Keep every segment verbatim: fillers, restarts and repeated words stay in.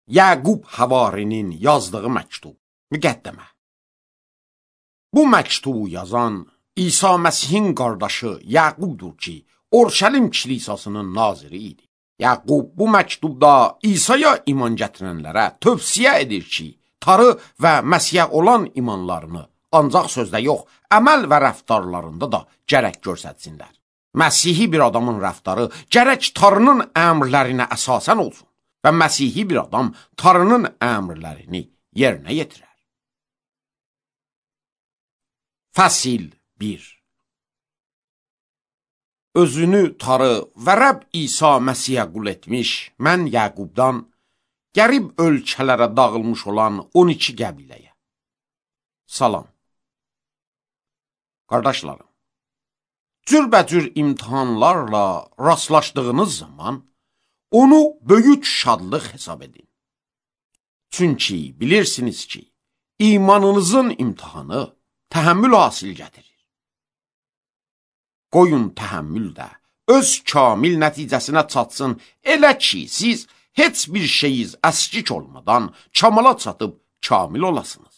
Yaqub Havarinin yazdığı məktub. Müqəddəmə. Bu məktubu yazan İsa Məsihin qardaşı Yaqubdur ki, Orşəlim kilisasının naziri idi. Yaqub bu məktubda İsa'ya iman gətirənlərə tövsiyə edir ki, Tarı və Məsihə olan imanlarını ancaq sözdə yox, əməl və rəftarlarında da gərək görsətsinlər. Məsihi bir adamın rəftarı gərək Tarının əmrlərinə əsasən olsun və Məsihi bir adam Tarının əmrlərini yerinə yetirər. Fəsil bir. Özünü Tarı və Rəbb İsa Məsihə qul etmiş, mən Yaqubdan, qərib ölkələrə dağılmış olan on iki qəbiləyə. Salam. Qardaşlarım, cürbəcür imtihanlarla rastlaşdığınız zaman onu böyük şadlıq hesab edin. Çünki bilirsiniz ki, imanınızın imtihanı təhəmmül hasil gətirir. Qoyun təhəmmül də öz kamil nəticəsinə çatsın, elə ki, siz heç bir şeyiz əskik olmadan kamala çatıb kamil olasınız.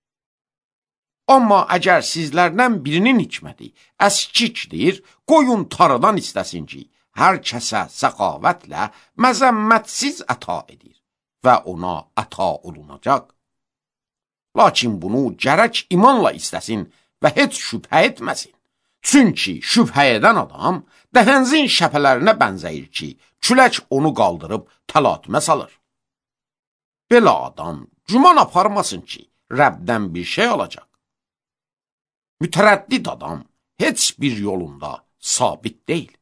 Amma əgər sizlərdən birinin hikməti əskikdir, qoyun Tarıdan istəsin ki, hər kəsə səxavətlə məzəmmətsiz əta edir və ona əta olunacaq. Lakin bunu gərək imanla istəsin və heç şübhə etməsin. Çünki şübhə edən adam dəhənzin şəpələrinə bənzəyir ki, külək onu qaldırıb təlatümə salır. Belə adam güman aparmasın ki, Rəbdən bir şey alacaq. Mütərəddid adam heç bir yolunda sabit deyil.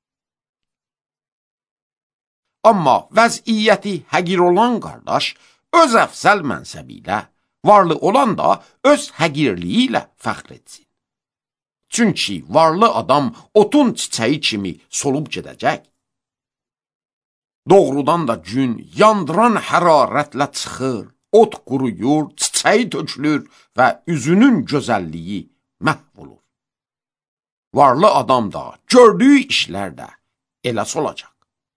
Amma vəziyyəti həqir olan qardaş öz əfsəl mənsəbi ilə, varlı olan da öz həqirliyi ilə fəxr etsin. Çünki varlı adam otun çiçəyi kimi solub gedəcək. Doğrudan da gün yandıran hərarətlə çıxır, ot quruyur, çiçəyi tökülür və üzünün gözəlliyi məhv olur. Varlı adam da gördüyü işlər də elə solacaq.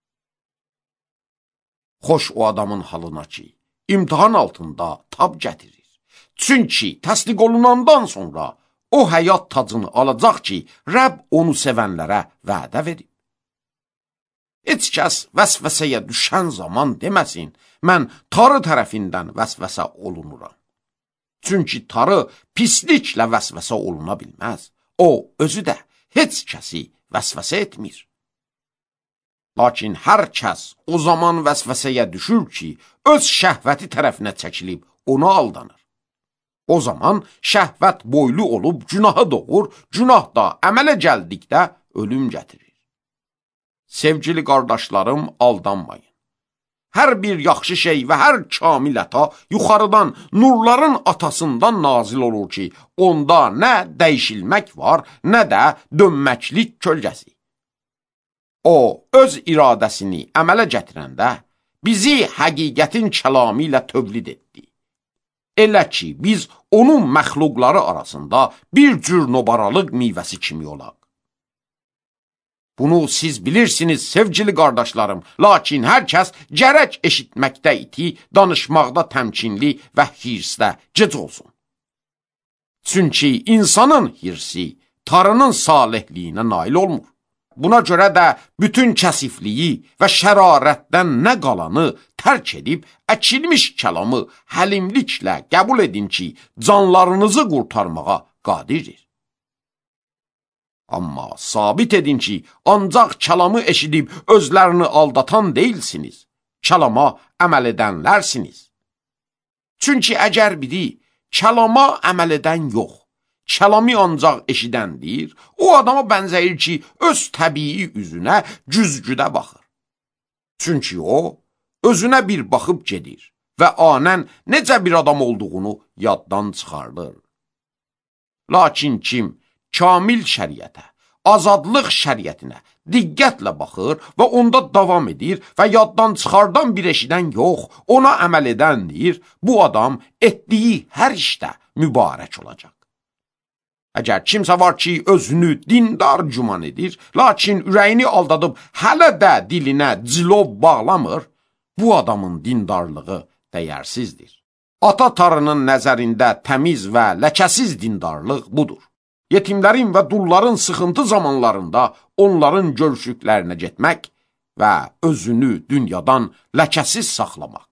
Xoş o adamın halına ki, imtihan altında tab gətirir. Çünki təsdiq olunandan sonra o həyat tacını alacaq ki, Rəbb onu sevənlərə vədə verib. Heç kəs vəsvəsəyə düşən zaman deməsin, mən Tarı tərəfindən vəsvəsə olunuram. Çünki Tarı pisliklə vəsvəsə oluna bilməz. O, özü də heç kəsi vəsvəsə etmir. Lakin hər kəs o zaman vəsvəsəyə düşür ki, öz şəhvəti tərəfinə çəkilib ona aldanır. O zaman şəhvət boylu olub günahı doğur, günah da əmələ gəldikdə ölüm gətirir. Sevgili qardaşlarım, aldanmayın. Hər bir yaxşı şey və hər kamil əta yuxarıdan, nurların atasından nazil olur ki, onda nə dəyişilmək var, nə də dönməklik kölgəsi. O, öz iradəsini əmələ gətirəndə bizi həqiqətin kəlamı ilə tövlid etdi. Elə ki, biz onun məxluqları arasında bir cür nobaralıq meyvəsi kimi olaq. Bunu siz bilirsiniz, sevgili qardaşlarım, lakin hər kəs gərək eşitməkdə iti, danışmaqda təmkinli və hirsdə gec olsun. Çünki insanın hirsi Tarının salihliyinə nail olmur. Buna görə də bütün kəsifliyi və şərarətdən nə qalanı tərk edib, əkilmiş kəlamı həlimliklə qəbul edin ki, canlarınızı qurtarmağa qadirdir. Amma sabit edin ki, ancaq kəlamı eşidib özlərini aldatan deyilsiniz, kəlama əməl edənlərsiniz. Çünki əgər biri kəlama əməl edən yox, kəlami ancaq eşidəndir, o adama bənzəyir ki, öz təbii üzünə güzgüdə baxır. Çünki o, özünə bir baxıb gedir və anən necə bir adam olduğunu yaddan çıxardır. Lakin kim kamil şəriətə, azadlıq şəriətinə diqqətlə baxır və onda davam edir və yaddan çıxardan bir eşidən yox, ona əməl edəndir, bu adam etdiyi hər işdə mübarək olacaq. Əgər kimsə var ki, özünü dindar güman edir, lakin ürəyini aldadıb hələ də dilinə cilov bağlamır, bu adamın dindarlığı dəyərsizdir. Ata tarının nəzərində təmiz və ləkəsiz dindarlıq budur. Yetimlərin və dulların sıxıntı zamanlarında onların görüşüklərinə getmək və özünü dünyadan ləkəsiz saxlamaq.